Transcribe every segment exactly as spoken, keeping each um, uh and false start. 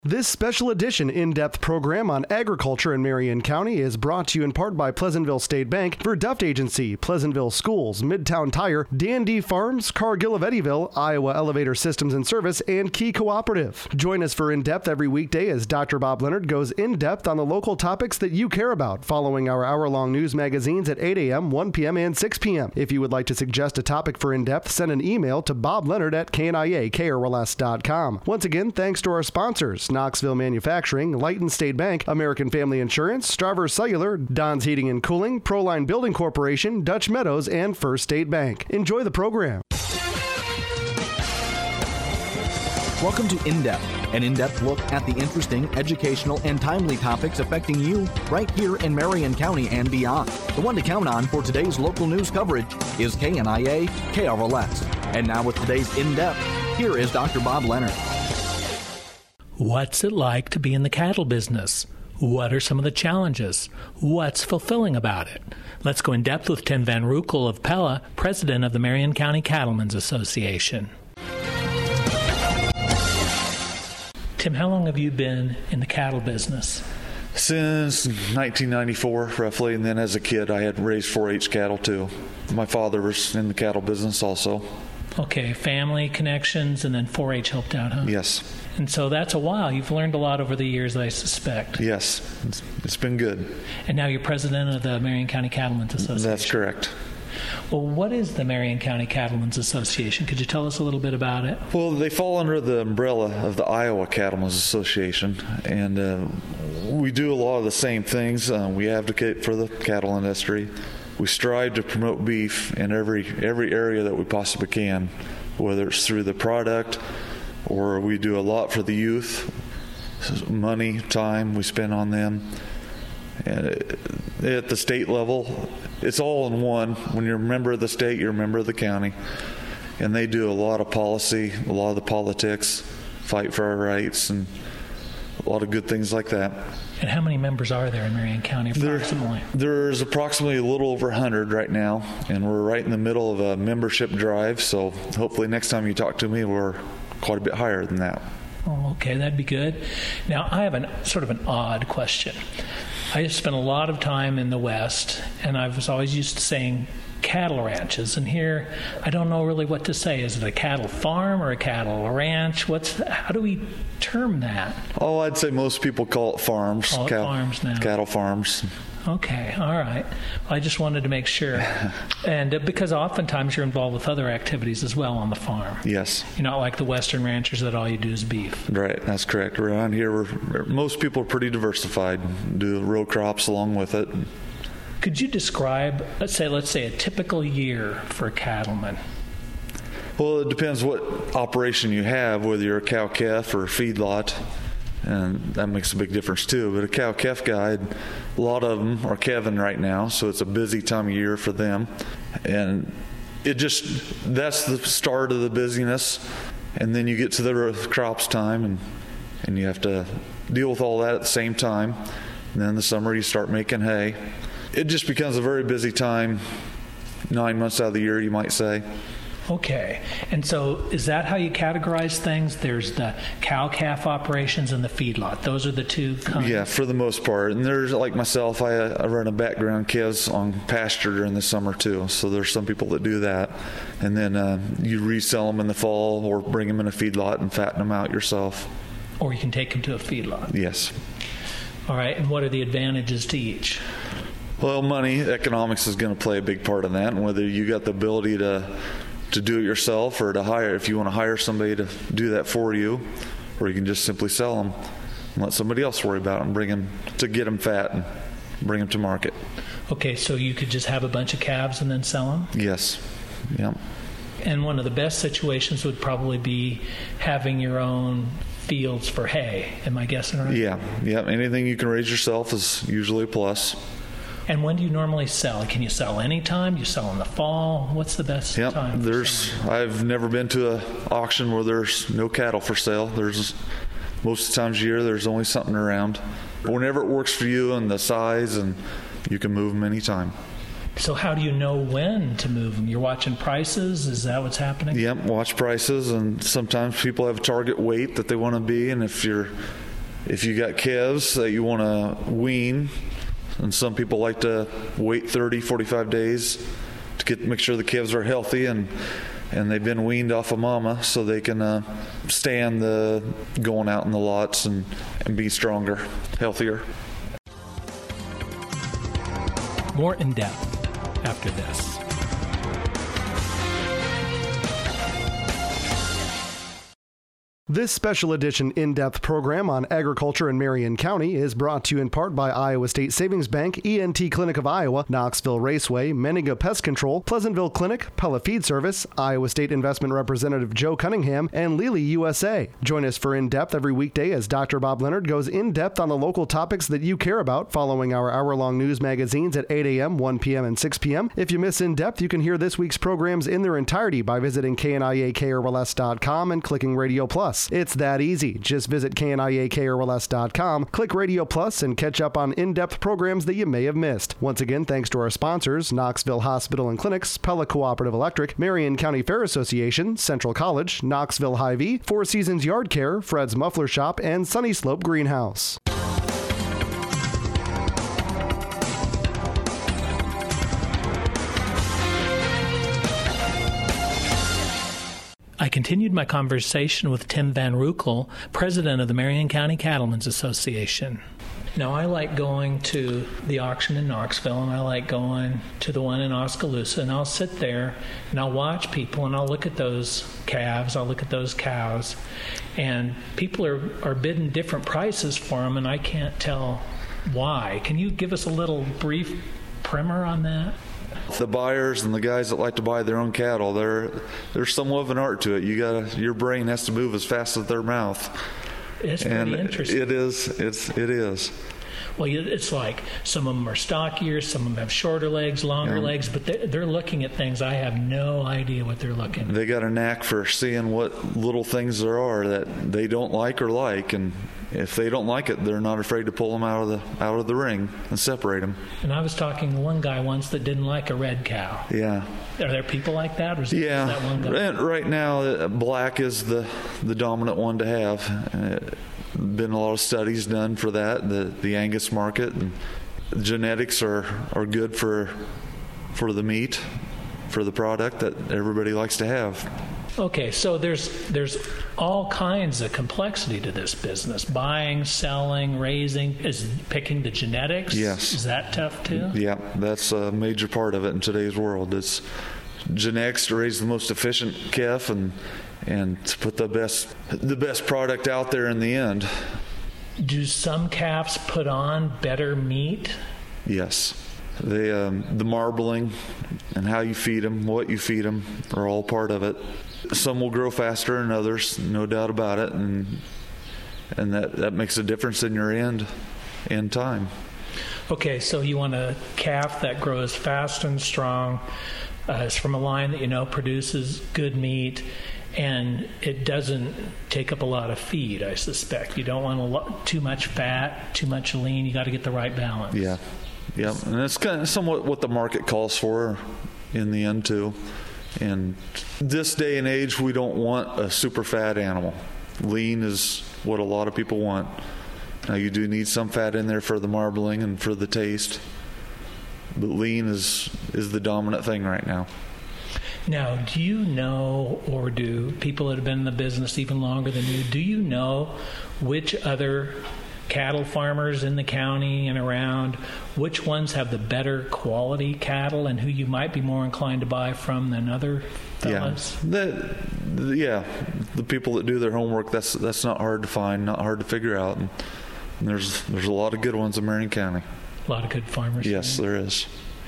This special edition in-depth program on agriculture in Marion County is brought to you in part by Pleasantville State Bank, Verduft Agency, Pleasantville Schools, Midtown Tire, Dan D Farms, Cargill of Eddyville, Iowa Elevator Systems and Service, and Key Cooperative. Join us for In-Depth every weekday as Doctor Bob Leonard goes in-depth on the local topics that you care about, following our hour-long news magazines at eight a.m., one p.m., and six p.m. If you would like to suggest a topic for In-Depth, send an email to bob leonard at k n i a k r l s dot com. Once again, thanks to our sponsors, Knoxville Manufacturing, Lighton State Bank, American Family Insurance, Straver Cellular, Don's Heating and Cooling, Proline Building Corporation, Dutch Meadows, and First State Bank. Enjoy the program. Welcome to In-Depth, an in-depth look at the interesting, educational, and timely topics affecting you right here in Marion County and beyond. The one to count on for today's local news coverage is K N I A K R L S. And now with today's In-Depth, here is Doctor Bob Leonard. What's it like to be in the cattle business? What are some of the challenges? What's fulfilling about it? Let's go in depth with Tim Van Roekel of Pella, president of the Marion County Cattlemen's Association. Tim, how long have you been in the cattle business? Since nineteen ninety-four, roughly, and then as a kid I had raised four H cattle too. My father was in the cattle business also. Okay, family connections, and then four H helped out, huh? Yes. And so that's a while. You've learned a lot over the years, I suspect. Yes, it's, it's been good. And now you're president of the Marion County Cattlemen's Association. That's correct. Well, what is the Marion County Cattlemen's Association? Could you tell us a little bit about it? Well, they fall under the umbrella of the Iowa Cattlemen's Association, and uh, we do a lot of the same things. Uh, we advocate for the cattle industry. We strive to promote beef in every every area that we possibly can, whether it's through the product or we do a lot for the youth, money, time we spend on them. And at the state level, it's all in one. When you're a member of the state, you're a member of the county. And they do a lot of policy, a lot of the politics, fight for our rights, and a lot of good things like that. And how many members are there in Marion County approximately? There, there's approximately a little over one hundred right now, and we're right in the middle of a membership drive, so hopefully next time you talk to me, we're quite a bit higher than that. Oh, okay, that'd be good. Now, I have an sort of an odd question. I spent a lot of time in the West, and I was always used to saying cattle ranches, and here I don't know really what to say. Is it a cattle farm or a cattle ranch? What's how do we term that? Oh, I'd say most people call it farms. Call it Cat- farms now. Cattle farms. Okay, all right. Well, I just wanted to make sure. And uh, because oftentimes you're involved with other activities as well on the farm. Yes. You're not like the Western ranchers that all you do is beef. Right, that's correct. Around here, we're, most people are pretty diversified, do row crops along with it. Could you describe, let's say, let's say a typical year for a cattleman? Well, it depends what operation you have, whether you're a cow-calf or a feedlot, and that makes a big difference too. But a cow-calf guy, a lot of them are calving right now, so it's a busy time of year for them. And it just, that's the start of the busyness. And then you get to the crops time, and, and you have to deal with all that at the same time. And then in the summer, you start making hay. It just becomes a very busy time, nine months out of the year, you might say. Okay. And so is that how you categorize things? There's the cow-calf operations and the feedlot. Those are the two kinds? Yeah, for the most part. And there's, like myself, I, I run a background calves on pasture during the summer too. So there's some people that do that. And then uh, you resell them in the fall or bring them in a feedlot and fatten them out yourself. Or you can take them to a feedlot. Yes. All right. And what are the advantages to each? Well, money, economics is going to play a big part in that. And whether you got the ability to to do it yourself or to hire, if you want to hire somebody to do that for you, or you can just simply sell them and let somebody else worry about them, bring them to get them fat and bring them to market. Okay, so you could just have a bunch of calves and then sell them? Yes. Yeah. And one of the best situations would probably be having your own fields for hay. Am I guessing right? Yeah. Yeah. Anything you can raise yourself is usually a plus. And when do you normally sell? Can you sell any time? You sell in the fall? What's the best yep, time? There's. I've never been to an auction where there's no cattle for sale. There's most of the times of year there's only something around. Whenever it works for you and the size, and you can move them anytime. So how do you know when to move them? You're watching prices? Is that what's happening? Yep, watch prices, and sometimes people have a target weight that they want to be, and if you're If you got calves that you want to wean, and some people like to wait thirty, forty-five days to get make sure the calves are healthy and and they've been weaned off of mama so they can uh, stand the going out in the lots and, and be stronger, healthier. More in depth after this. This special edition in-depth program on agriculture in Marion County is brought to you in part by Iowa State Savings Bank, E N T Clinic of Iowa, Knoxville Raceway, Menninga Pest Control, Pleasantville Clinic, Pella Feed Service, Iowa State Investment Representative Joe Cunningham, and Lely U S A. Join us for In-Depth every weekday as Doctor Bob Leonard goes in-depth on the local topics that you care about following our hour-long news magazines at eight a.m., one p.m., and six p.m. If you miss In-Depth, you can hear this week's programs in their entirety by visiting K N I A K R L S dot com and clicking Radio Plus. It's that easy. Just visit K N I A K R L S dot com, click Radio Plus, and catch up on in-depth programs that you may have missed. Once again, thanks to our sponsors, Knoxville Hospital and Clinics, Pella Cooperative Electric, Marion County Fair Association, Central College, Knoxville Hy-Vee, Four Seasons Yard Care, Fred's Muffler Shop, and Sunny Slope Greenhouse. I continued my conversation with Tim Van Rukel, president of the Marion County Cattlemen's Association. Now, I like going to the auction in Knoxville, and I like going to the one in Oskaloosa, and I'll sit there, and I'll watch people, and I'll look at those calves, I'll look at those cows, and people are, are bidding different prices for them, and I can't tell why. Can you give us a little brief primer on that? The buyers and the guys that like to buy their own cattle, there, there's somewhat of an art to it. You got your brain has to move as fast as their mouth. It's and pretty interesting. It is. It's it is. Well, it's like some of them are stockier, some of them have shorter legs, longer yeah. legs, but they're, they're looking at things. I have no idea what they're looking at. They got a knack for seeing what little things there are that they don't like or like, and if they don't like it, they're not afraid to pull them out of the out of the ring and separate them. And I was talking to one guy once that didn't like a red cow. Yeah. Are there people like that? Or is yeah. that one guy? Right now, black is the, the dominant one to have. Uh, been a lot of studies done for that, the the Angus market, and genetics are, are good for for the meat, for the product that everybody likes to have. Okay, so there's there's all kinds of complexity to this business. Buying, selling, raising, is picking the genetics. Yes. Is that tough too? Yeah, that's a major part of it in today's world. It's genetics to raise the most efficient calf and and to put the best the best product out there in the end. Do some calves put on better meat? Yes. They um, the marbling and how you feed them, what you feed them, are all part of it. Some will grow faster than others, no doubt about it, and and that, that makes a difference in your end end time. Okay, so you want a calf that grows fast and strong. Uh, it's from a line that you know produces good meat, and it doesn't take up a lot of feed, I suspect. You don't want a lot, too much fat, too much lean. You got to get the right balance. Yeah, yeah, and it's kind of somewhat what the market calls for in the end too. And this day and age, we don't want a super fat animal. Lean is what a lot of people want. Now, you do need some fat in there for the marbling and for the taste, but lean is is the dominant thing right now. Now, do you know, or do people that have been in the business even longer than you, do you know which other cattle farmers in the county and around, which ones have the better quality cattle and who you might be more inclined to buy from than other fellas? Yeah, the, the, yeah, the people that do their homework, that's that's not hard to find, not hard to figure out. And, and there's there's a lot of good ones in Marion County. A lot of good farmers. Yes, there is.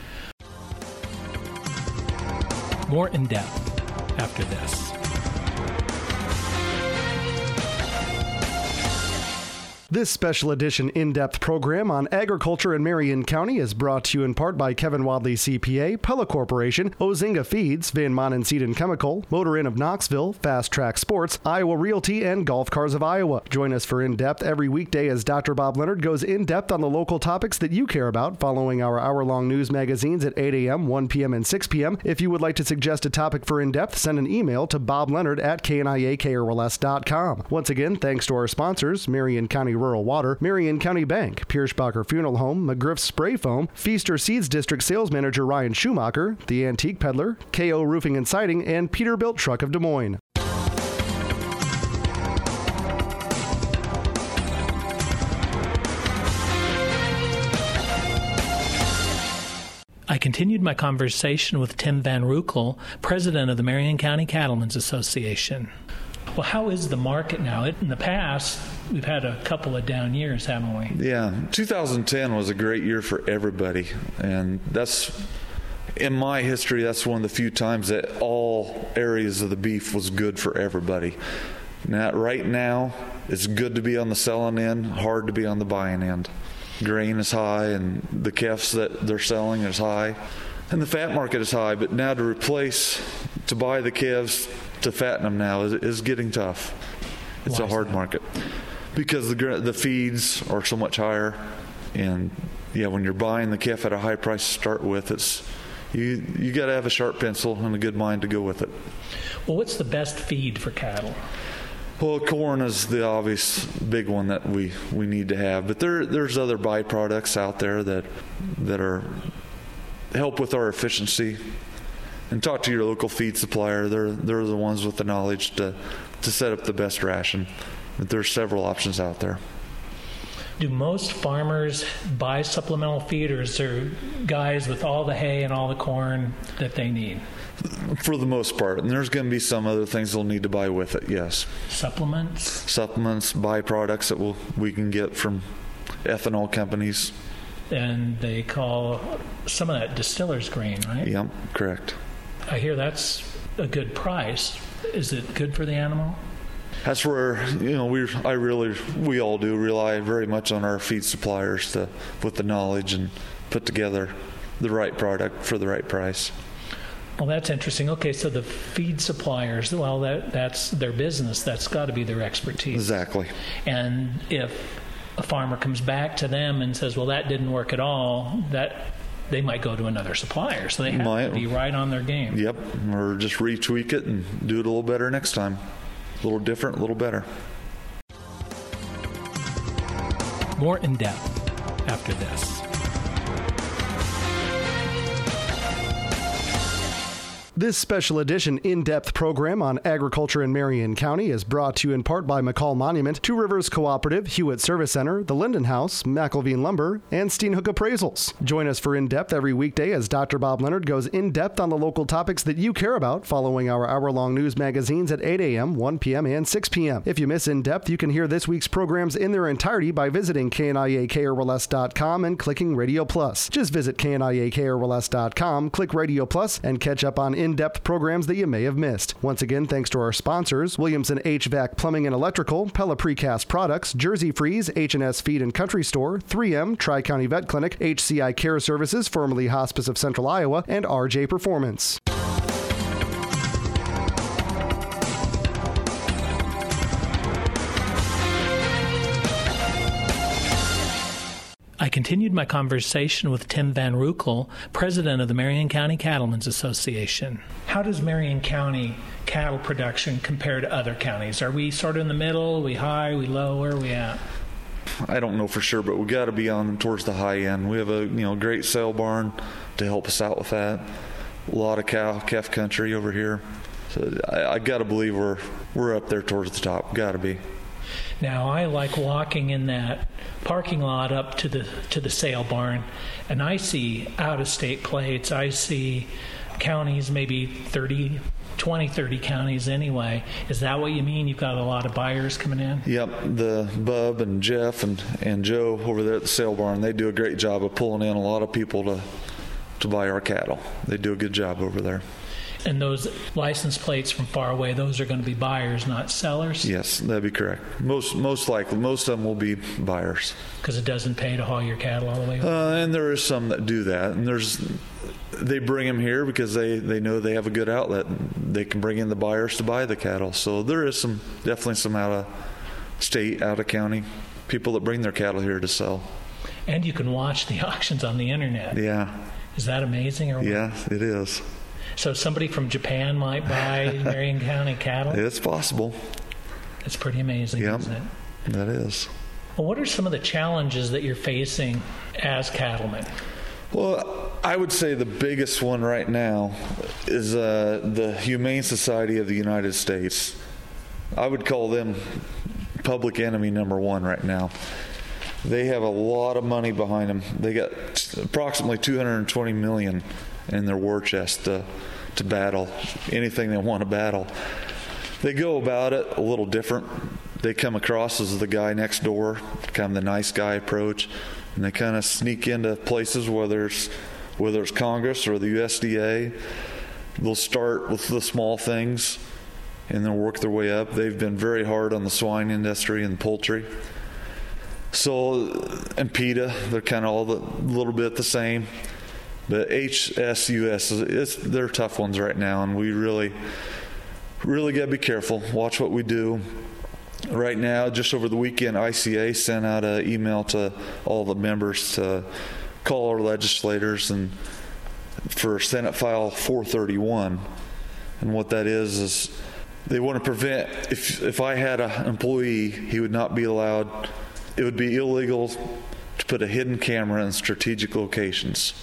More in depth after this. This special edition in-depth program on agriculture in Marion County is brought to you in part by Kevin Wadley C P A, Pella Corporation, Ozinga Feeds, Van Manen Seed and Chemical, Motor Inn of Knoxville, Fast Track Sports, Iowa Realty, and Golf Cars of Iowa. Join us for In-Depth every weekday as Doctor Bob Leonard goes in-depth on the local topics that you care about following our hour-long news magazines at eight a.m., one p.m., and six p.m. If you would like to suggest a topic for In-Depth, send an email to bob leonard at K N I A K R L S dot com. Once again, thanks to our sponsors, Marion County Rural Water, Marion County Bank, Pierschbacher Funeral Home, McGriff Spray Foam, Feaster Seeds District Sales Manager Ryan Schumacher, The Antique Peddler, K O Roofing and Siding, and Peterbilt Truck of Des Moines. I continued my conversation with Tim Van Rukel, president of the Marion County Cattlemen's Association. Well, how is the market now? In the past, we've had a couple of down years, haven't we? Yeah, two thousand ten was a great year for everybody, and that's, in my history, that's one of the few times that all areas of the beef was good for everybody. Now, right now, it's good to be on the selling end, hard to be on the buying end. Grain is high, and the calves that they're selling is high, and the fat market is high. But now to replace, to buy the calves to fatten them now is, is getting tough. It's Why a hard that? market because the the feeds are so much higher, and yeah, when you're buying the calf at a high price to start with, it's you you got to have a sharp pencil and a good mind to go with it. Well, what's the best feed for cattle? Well, corn is the obvious big one that we, we need to have, but there there's other byproducts out there that that are help with our efficiency. And talk to your local feed supplier; they're they're the ones with the knowledge to to set up the best ration. But there's several options out there. Do most farmers buy supplemental feed, or is there guys with all the hay and all the corn that they need? For the most part, and there's going to be some other things they'll need to buy with it. Yes, Supplements. supplements, byproducts that we'll, we can get from ethanol companies. And they call some of that distiller's grain, right? Yep, correct. I hear that's a good price. Is it good for the animal? That's where, you know, we I really we all do rely very much on our feed suppliers to with the knowledge and put together the right product for the right price. Well, that's interesting. Okay, so the feed suppliers, well, that that's their business. That's got to be their expertise. Exactly. And if a farmer comes back to them and says, well, that didn't work at all, that they might go to another supplier. So they have Might. to be right on their game. Yep, or just retweak it and do it a little better next time. A little different, a little better. More in depth after this. This special edition in-depth program on agriculture in Marion County is brought to you in part by McCall Monument, Two Rivers Cooperative, Hewitt Service Center, the Linden House, McElveen Lumber, and Steenhook Appraisals. Join us for In-Depth every weekday as Doctor Bob Leonard goes in-depth on the local topics that you care about, following our hour-long news magazines at eight a.m., one p.m., and six p.m. If you miss In-Depth, you can hear this week's programs in their entirety by visiting K N I A K R L S dot com and clicking Radio Plus. Just visit K N I A K R L S dot com, click Radio Plus, and catch up on in-depth programs that you may have missed. Once again, thanks to our sponsors, Williamson H V A C Plumbing and Electrical, Pella Precast Products, Jersey Freeze, H and S Feed and Country Store, three M, Tri-County Vet Clinic, H C I Care Services, formerly Hospice of Central Iowa, and R J Performance. I continued my conversation with Tim Van Rukel, president of the Marion County Cattlemen's Association. How does Marion County cattle production compare to other counties? Are we sort of in the middle? Are we high? Are we low? Where are we at? I don't know for sure, but we got to be on towards the high end. We have a you know great sale barn to help us out with that. A lot of cow calf country over here, so I, I got to believe we're we're up there towards the top. Got to be. Now, I like walking in that parking lot up to the to the sale barn, and I see out-of-state plates. I see counties, maybe thirty, twenty, thirty counties anyway. Is that what you mean? You've got a lot of buyers coming in? Yep, the Bub and Jeff and, and Joe over there at the sale barn, they do a great job of pulling in a lot of people to to buy our cattle. They do a good job over there. And those license plates from far away, those are going to be buyers, not sellers? Yes, that'd be correct. Most most likely, most of them will be buyers. Because it doesn't pay to haul your cattle all the way over? Uh, and there is some that do that. And there's they bring them here because they, they know they have a good outlet. They can bring in the buyers to buy the cattle. So there is some definitely some out of state, out of county people that bring their cattle here to sell. And you can watch the auctions on the internet. Yeah. Is that amazing? Or Yeah, it is. So somebody from Japan might buy Marion County cattle? It's possible. It's pretty amazing, Yep, isn't it? that is. Well, what are some of the challenges that you're facing as cattlemen? Well, I would say the biggest one right now is uh, the Humane Society of the United States. I would call them public enemy number one right now. They have a lot of money behind them. They got approximately two hundred twenty million dollars in their war chest to, to battle anything they want to battle. They go about it a little different. They come across as the guy next door, kind of the nice guy approach, and they kind of sneak into places where there's, whether it's Congress or the U S D A. They'll start with the small things and then work their way up. They've been very hard on the swine industry and poultry. So, and PETA, they're kind of all a little bit the same. But H S U S, it's, they're tough ones right now, and we really, really got to be careful. Watch what we do. Right now, just over the weekend, I C A sent out an email to all the members to call our legislators and for Senate File four thirty-one. And what that is is they want to prevent, if if I had an employee, he would not be allowed, it would be illegal to put a hidden camera in strategic locations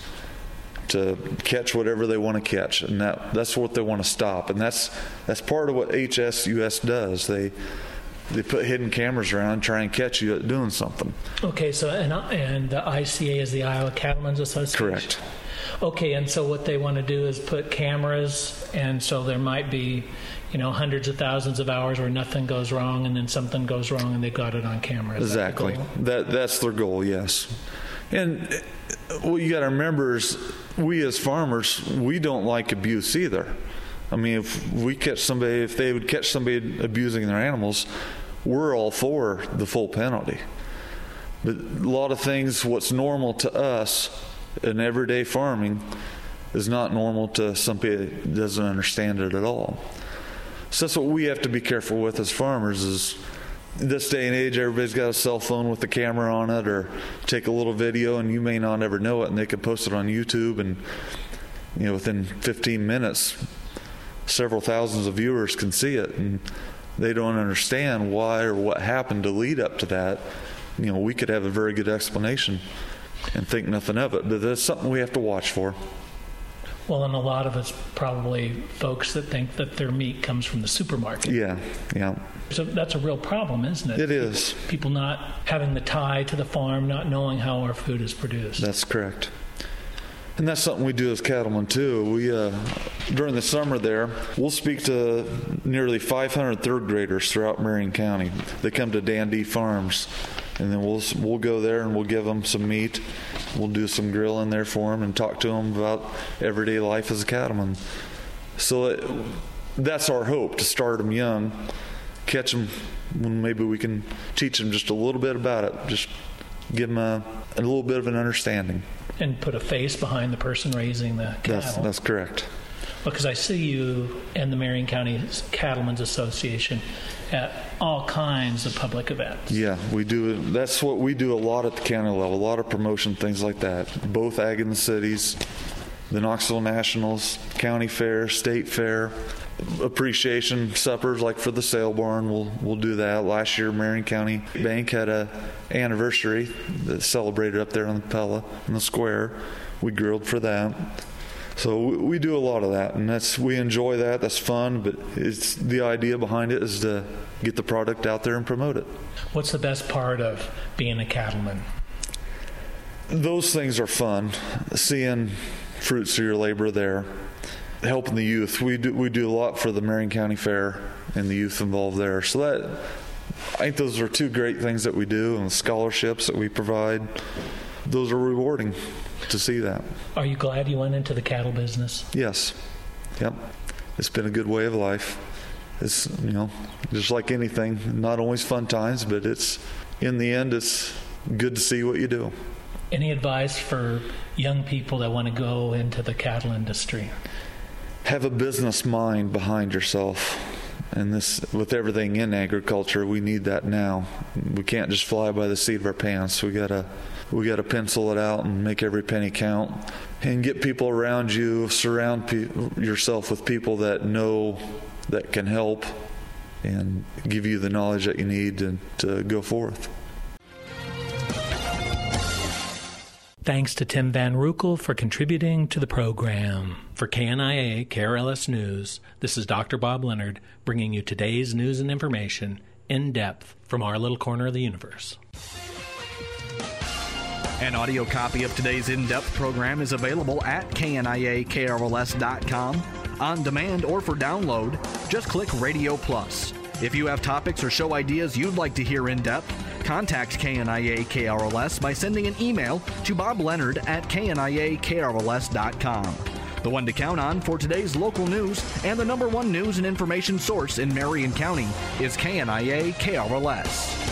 to catch whatever they want to catch, and that that's what they want to stop. And that's that's part of what H S U S does. They they put hidden cameras around and try and catch you at doing something. Okay, so and and the I C A is the Iowa Cattlemen's Association. Correct. Okay, and so what they want to do is put cameras, and so there might be, you know, hundreds of thousands of hours where nothing goes wrong, and then something goes wrong, and they've got it on camera. Is exactly. That the goal? That that's their goal. Yes. And what you got to remember is, we as farmers, we don't like abuse either. I mean, if we catch somebody, if they would catch somebody abusing their animals, we're all for the full penalty. But a lot of things, what's normal to us in everyday farming is not normal to somebody that doesn't understand it at all. So that's what we have to be careful with as farmers is, this day and age, everybody's got a cell phone with a camera on it, or take a little video, and you may not ever know it, and they can post it on YouTube, and you know, within fifteen minutes, several thousands of viewers can see it, and they don't understand why or what happened to lead up to that. You know, we could have a very good explanation and think nothing of it, but that's something we have to watch for. Well, and a lot of it's probably folks that think that their meat comes from the supermarket. Yeah, yeah. So that's a real problem, isn't it? It is. People not having the tie to the farm, not knowing how our food is produced. That's correct. And that's something we do as cattlemen too. We uh, during the summer there, we'll speak to nearly five hundred third graders throughout Marion County. They come to Dan D Farms, and then we'll we'll go there and we'll give them some meat. We'll do some grilling there for them and talk to them about everyday life as a cattleman. So it, that's our hope, to start them young, catch them when maybe we can teach them just a little bit about it, just give them a, a little bit of an understanding. And put a face behind the person raising the cattle. That's, that's correct. Because I see you and the Marion County Cattlemen's Association at all kinds of public events. Yeah, we do. That's what we do a lot at the county level, a lot of promotion, things like that. Both Ag in the Cities, the Knoxville Nationals, county fair, state fair, appreciation suppers like for the sale barn. We'll we'll do that. Last year, Marion County Bank had a anniversary that celebrated up there on the Pella in the square. We grilled for that. So we, we do a lot of that, and that's we enjoy that. That's fun, but it's the idea behind it is to get the product out there and promote it. What's the best part of being a cattleman? Those things are fun. Seeing fruits of your labor there, helping the youth. We do we do a lot for the Marion County Fair and the youth involved there. So that I think those are two great things that we do, and the scholarships that we provide. Those are rewarding to see that. Are you glad you went into the cattle business? Yes. Yep. It's been a good way of life. It's, you know, just like anything, not always fun times, but it's, in the end, it's good to see what you do. Any advice for young people that want to go into the cattle industry? Have a business mind behind yourself. And this, with everything in agriculture, we need that now. We can't just fly by the seat of our pants. We gotta, we gotta pencil it out and make every penny count, and get people around you. Surround pe- yourself with people that know, that can help, and give you the knowledge that you need to, to go forth. Thanks to Tim Van Rukel for contributing to the program. For K N I A K R L S News, this is Doctor Bob Leonard bringing you today's news and information in depth from our little corner of the universe. An audio copy of today's in-depth program is available at K N I A K R L S dot com, on demand or for download. Just click Radio Plus. If you have topics or show ideas you'd like to hear in depth, contact K N I A K R L S by sending an email to Bob Leonard at K N I A K R L S dot com. The one to count on for today's local news and the number one news and information source in Marion County is K N I A K R L S.